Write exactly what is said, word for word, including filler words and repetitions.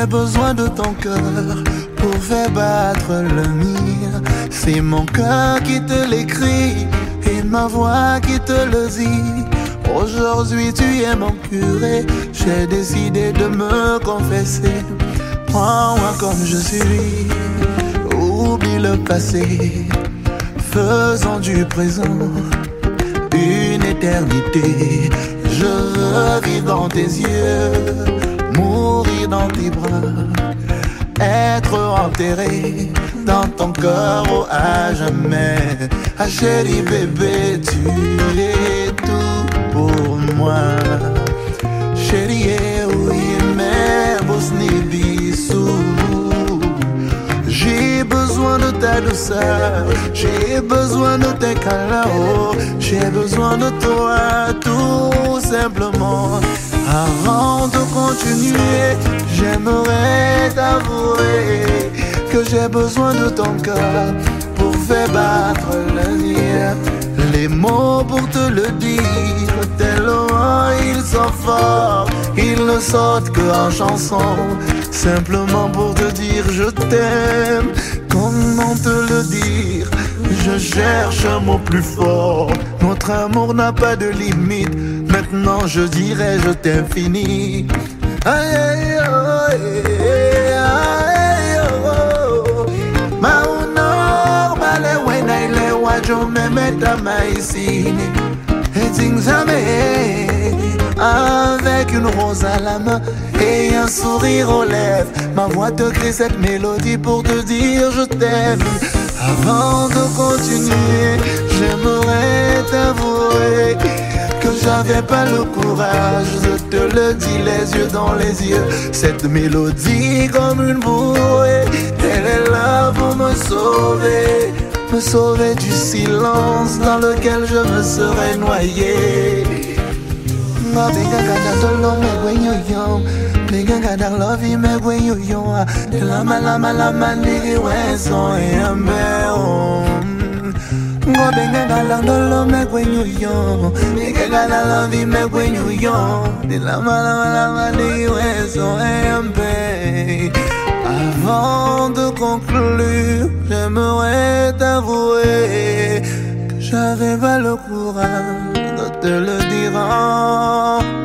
besoin de ton cœur pour faire battre le mien. C'est mon cœur qui te l'écrit et ma voix qui te le dit. Aujourd'hui tu es mon curé, j'ai décidé de me confesser. Prends-moi comme je suis, oublie le passé, faisons du présent une éternité. Je veux vivre dans tes yeux, mourir dans tes bras, être enterré dans ton cœur oh, à jamais. Ah chérie bébé, tu es tout pour moi. Chérie, oui, mais Bosni bisou. J'ai besoin de ta douceur, j'ai besoin de tes câlins, oh, j'ai besoin de toi tout simplement. Avant de continuer, j'aimerais t'avouer que j'ai besoin de ton cœur pour faire battre le mien. Les mots pour te le dire, tellement ils sont forts, ils ne sortent qu'en chanson. Simplement pour te dire je t'aime, comment te le dire? Je cherche un mot plus fort, notre amour n'a pas de limite. Maintenant je dirais je t'aime fini. Aïe aïe aïe aïe oh. Maunor bale wena ile wajo memeta maisine. Et things avec une rose à la main et un sourire aux lèvres. Ma voix te crie cette mélodie pour te dire je t'aime. Avant de continuer, j'aimerais t'avouer que j'avais pas le courage de te le dire les yeux dans les yeux. Cette mélodie comme une bouée, elle est là pour me sauver, me sauver du silence dans lequel je me serais noyé. Benga gada tolo me gwenyo yo, benga gada love me gwenyo yo. Lama lama lama nigi weso yambe. Go benga gada tolo me gwenyo yo, benga gada love me gwenyo yo. Lama lama lama nigi weso yambe. Avant de conclure, j'aimerais t'avouer que j'avais pas le courage de te le dire.